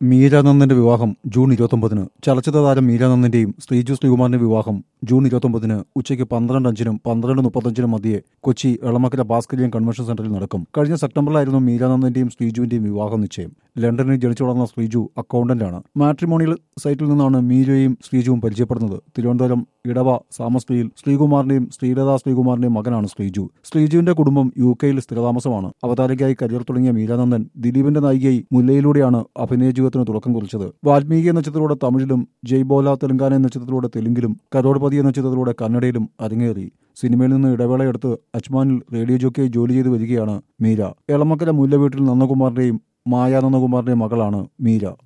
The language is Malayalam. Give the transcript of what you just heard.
മീര നന്ദന്റെ വിവാഹം ജൂൺ 29-ന്. ചലച്ചിത്ര താരം മീര നന്ദന്റെയും ശ്രീജു ശ്രീകുമാറിന്റെ വിവാഹം ജൂൺ 29-ന് ഉച്ചയ്ക്ക് 12:05-നും 12:35-നും മധ്യേ കൊച്ചി എളമക്കര ഭാസ്കര്യൻ കൺവെൻഷൻ സെന്ററിൽ നടക്കും. കഴിഞ്ഞ സെപ്റ്റംബറിലായിരുന്നു മീര നന്ദന്റെയും ശ്രീജുവിന്റെയും വിവാഹ നിശ്ചയം. ലണ്ടനിൽ ജനിച്ചു വളർന്ന ശ്രീജു അക്കൗണ്ടന്റാണ്. മാട്രിമോണിയൽ സൈറ്റിൽ നിന്നാണ് മീരയും ശ്രീജുവും പരിചയപ്പെടുന്നത്. തിരുവനന്തപുരം ഇടവ സാമസ്ത്രീയിൽ ശ്രീകുമാറിന്റെയും ശ്രീലത ശ്രീകുമാറിന്റെയും മകനാണ് ശ്രീജു. ശ്രീജുവിന്റെ കുടുംബം UK-യിൽ സ്ഥിരതാമസമാണ്. അവതാരകയായി കരിയർ തുടങ്ങിയ മീരാനന്ദൻ ദിലീപിന്റെ നായികയായി മുല്ലയിലൂടെയാണ് അഭിനയ ജീവിതത്തിന് തുടക്കം കുറിച്ചത്. വാൽമീകി എന്ന ചിത്രത്തിലൂടെ തമിഴിലും, ജയ് ബോല തെലുങ്കാന എന്ന ചിത്രത്തിലൂടെ തെലുങ്കിലും, കരോഡ്പതി എന്ന ചിത്രത്തിലൂടെ കന്നഡയിലും അരങ്ങേറി. സിനിമയിൽ നിന്ന് ഇടവേളയെടുത്ത് അജ്മാനിൽ റേഡിയോ ജോക്കിയായി ജോലി ചെയ്ത് വരികയാണ് മീര. എളമക്കര മുല്ല വീട്ടിൽ നന്ദകുമാറിന്റെയും മായ നന്ദകുമാറിന്റെയും മകളാണ് മീര.